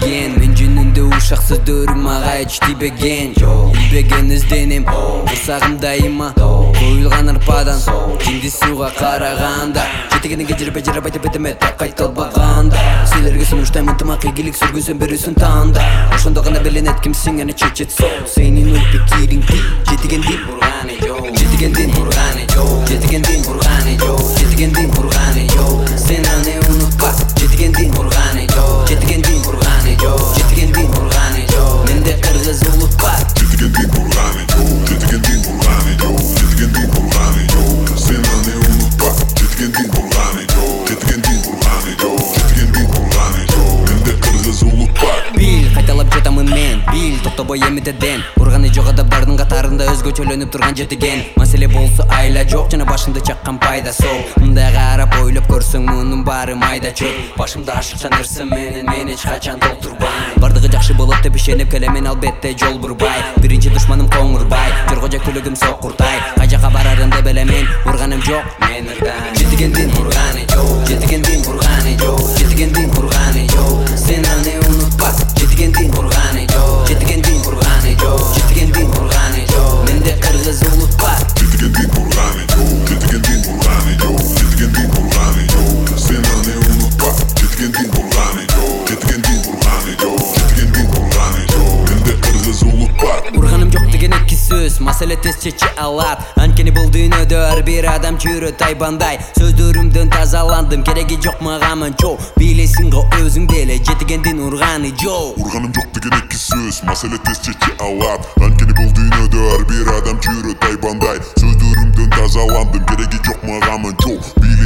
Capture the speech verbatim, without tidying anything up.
билбеген мен жөнүндө ушак сөздөрүм мага эч тийбеген билбеген изденем курсагым дайыма коюлган арпадан жинди сууга караганда жетегенге жербе жарап айтып бетеме так кайталбаганда силерге сунуштаймын ынтымак ийгилик сүргүнсөң бирөөсүн таанда ошондо гана билинет кимсиң аны чечет сол сенин ой пикириңди жетигендин бурганы жок жетигендин бурганы жок жетигендин бурганы жок жетигендин бурганы жок сен аны унутпа жетигендин бурганы жок жетигендин бурганы жок жетигендин бурганы жок менде кыргыз улут бар жетигендин бурганы жок жетигендин бурганы жок жетигендин бурганы жок сен аны унутпа жетигендин бурганы жок жетигендин бурганы жок жетигендин бурганы жок менде кыргыз улут бар бил кайталап жатамын мен бил токтобой эмитеден урганы жок адамдардын катарында өзгөчөлөнүп турган жетиген маселе болсо айла жок жана башымды чаккан пайда сол мындай карап ойлоп көрсөң мунун баары майда чөп башымда ашыкча нерсе менен мен эч качан толтурбайм бардыгы жакшы болот деп ишенип келемин албетте жол бурбай биринчи душманым коңурбай жоргожа күлүгүм сокуртай кай жака барарын деп эле мен урганым жок мен ырдан жетигендин бурганы жок жетигендин бурганы жок жетигендин бурганы жок сен аны унутпа жетигендин бурганы жок жетигендин бурганы жок жетигендин бурганы жок менде кыргыз улут бар жетигендин бурганы жок жетигендин бурганы жок жетигендин бурганы жок сен аны унутпа жетигендин бурганы жок жетигендин бурганы жок жетигендин бурганы жок менде кыргыз улут бар урганым жок деген эки сөз маселе тез чече алат анткени бул дүйнөдө ар бир адам чүрө тайбандай сөздөрүмдөн тазаландым кереги жок мага манчо билесиң го өзүң деле жетигендин урганы жок урганым жок деген эки сөз маселе тез чече алат анткени бул дүйнөдө ар бир адам чүрө тайбандай сөздөрүмдөн тазаландым кереги жок мага манчо